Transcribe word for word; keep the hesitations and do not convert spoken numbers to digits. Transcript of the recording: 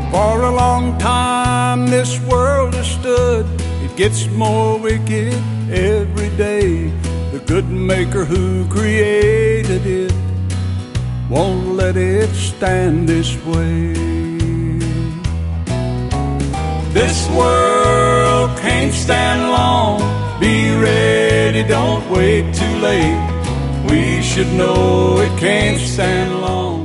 For a long time this world has stood. It gets more wicked every day. The good maker who created it won't let it stand this way. This world can't stand long. Be ready, don't wait too late. We should know it can't stand long.